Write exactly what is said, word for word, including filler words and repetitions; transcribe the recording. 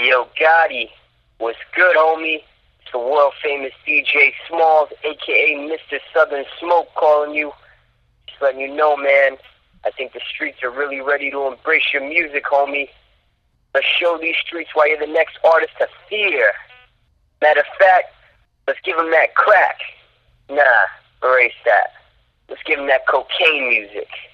Yo, Gotti, what's good, homie? It's the world famous D J Smalls, aka Mister Southern Smoke, calling you. Just letting you know, man, I think the streets are really ready to embrace your music, homie. Let's show these streets why you're the next artist to fear. Matter of fact, let's give them that crack. Nah, erase that. Let's give them that cocaine music.